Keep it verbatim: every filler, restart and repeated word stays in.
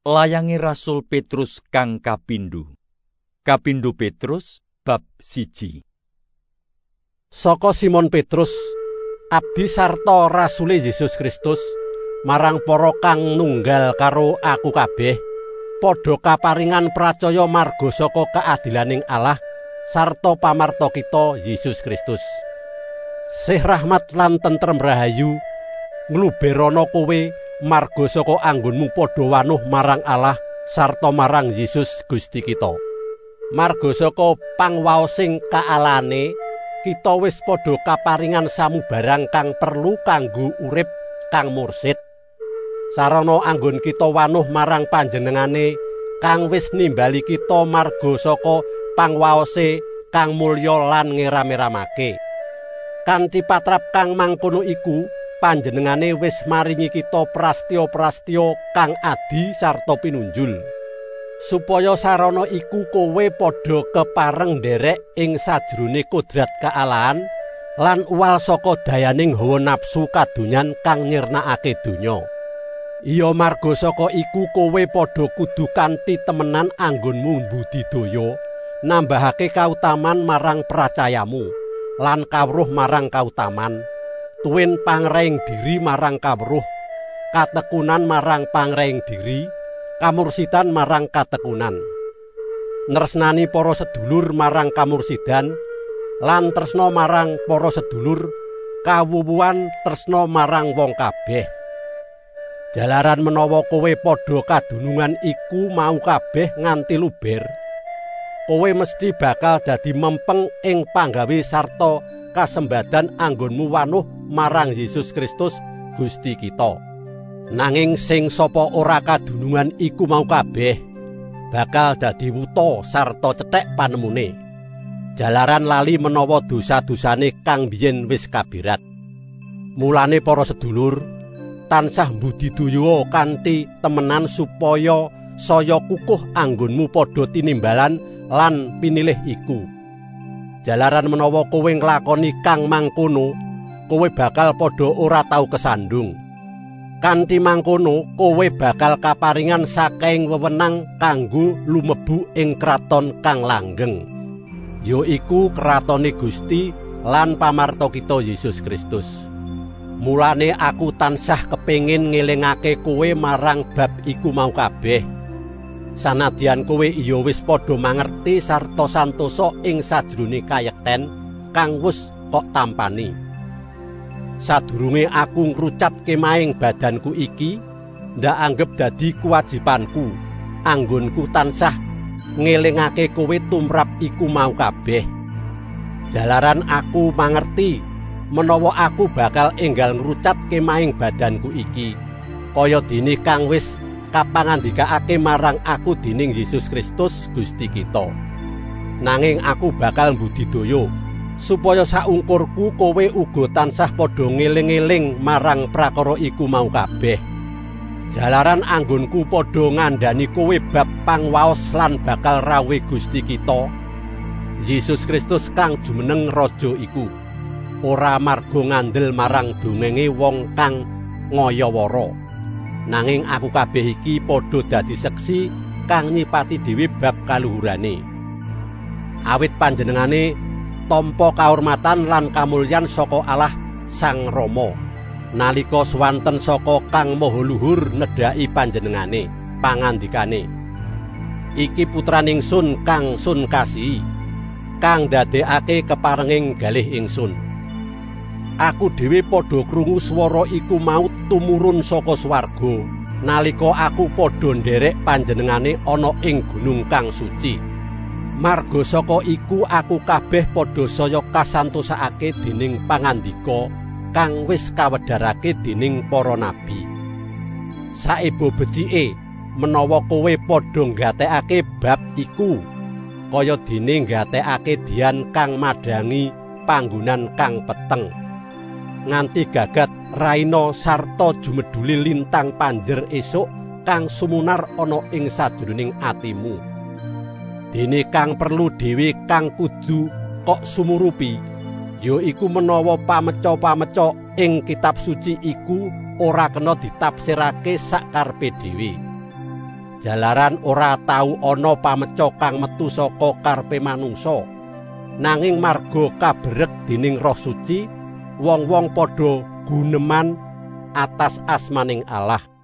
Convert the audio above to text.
Layangi Rasul Petrus kang kapindho. Kapindho Petrus bab siji. Saka Simon Petrus, abdi sarta rasule Yesus Kristus, marang para kang nunggal karo aku kabeh, padha kaparingan pracaya marga saka kaadilaning Allah sarta pamarta kita Yesus Kristus. Sih rahmat lan tentrem rahayu ngluberana kowe marga saka anggonmu padha wanuh marang Allah sarta marang Yesus Gusti kita. Marga saka pangwaosing kaalane kita wis padha kaparingan samubarang kang perlu kanggo urip kang mursid. Sarana anggon kita wanuh marang panjenengane kang wis nimbali kita marga saka pangwaose kang mulya lan ngeram-eramake. Kanthi patrap kang mangkono iku panjenengane wis maringi kita prastya-prastya kang adi sarta pinunjul, supaya sarana iku kowe padha kepareng nderek ing sajrone kodrat kaalahan lan uwal saka dayaning hawa nafsu kadonyan kang nyirnakake donya. Iya marga saka iku kowe padha kudu kanthi temenan anggonmu budidaya nambahake kautaman marang pracayamu lan kawruh marang kautaman, tuwin pangreng diri marang kawruh, katekunan marang pangreng diri, kamursidan marang katekunan. Nresnani para sedulur marang kamursidan, lan tresna marang para sedulur, kawuwuhan tresna marang wong kabeh. Jalaran menawa kowe padha kadunungan iku mau kabeh nganti luber, kowe mesti bakal dadi mempeng ing panggawe sarta kasembadan anggonmu wanuh marang Yesus Kristus Gusti kita. Nanging sing sapa ora kadunungan iku mau kabeh bakal dadi wuta sarta cethek panemune, jalaran lali menawa dosa-dosane kang biyen wis kabirat. Mulane para sedulur, tansah budidaya kanthi temenan supaya saya kukuh anggonmu padha tinimbalan lan pinilih iku. Jalaran menawa kowe nglakoni kang mangkono, kowe bakal padha ora tau kesandung. Kanthi mangkono kowe bakal kaparingan saking wewenang kanggo lumebu ing kraton kang langgeng, ya iku kratone Gusti lan pamarta kita Yesus Kristus. Mulane aku tansah kepengin ngelingake kowe marang bab iku mau kabeh. Sanadyan kowe iya wis padha mangerti sarta santosa ing sajrone kayekten kang wis kok tampani. Sadurunge aku ngrucatke maing badanku iki, ndak anggep dadi kewajibanku anggonku tansah ngelingake kowe tumrap iku mau kabeh. Jalaran aku mangerti menawa aku bakal enggal ngrucatke maing badanku iki, kaya dene kang wis kapangandikaake marang aku dening Yesus Kristus Gusti kita. Nanging aku bakal budidaya supaya saungkurku kowe uga tansah padha ngeling-eling marang prakara iku mau kabeh. Jalaran anggonku padha ngandhani kowe bab pangwaos lan bakal rawuhe Gusti kita Yesus Kristus kang jumeneng Raja iku, ora marga ngandel marang dongenge wong kang ngaya-wara. Nanging aku kabeh iki padha dadi seksi kang nyipati dhewe bab kaluhurane. Awit panjenengane tampa kaurmatan lan kamulyan saka Allah Sang Rama, nalika swanten saka Kang Maha Luhur nedhaki panjenengane, pangandikane, "Iki putraning Sun kang sun kasihi, kang dadekake keparenging galih ingsun." Aku dhewe padha krungu swara iku mau tumurun saka swarga nalika aku padha nderek panjenengane ana ing gunung kang suci. Marga saka iku aku kabeh padha saya kasantosake dening pangandika kang wis kawedharake dening para nabi. Saebo becike menawa kowe padha nggatekake bab iku, kaya dene nggatekake dian kang madhangi panggonan kang peteng, nganti gagat raina sarta jumedhuli lintang panjer esuk kang sumunar ana ing sajroning atimu. Dene kang perlu dhewe kang kudu kok sumurupi, ya iku menawa pameca-pameca ing kitab suci iku ora kena ditafsirake sakarepe dhewe. Jalaran ora tau ana pameca kang metu saka karepe manungsa, nanging marga kaberek dening Roh Suci, wong-wong padha guneman atas asmaning Allah.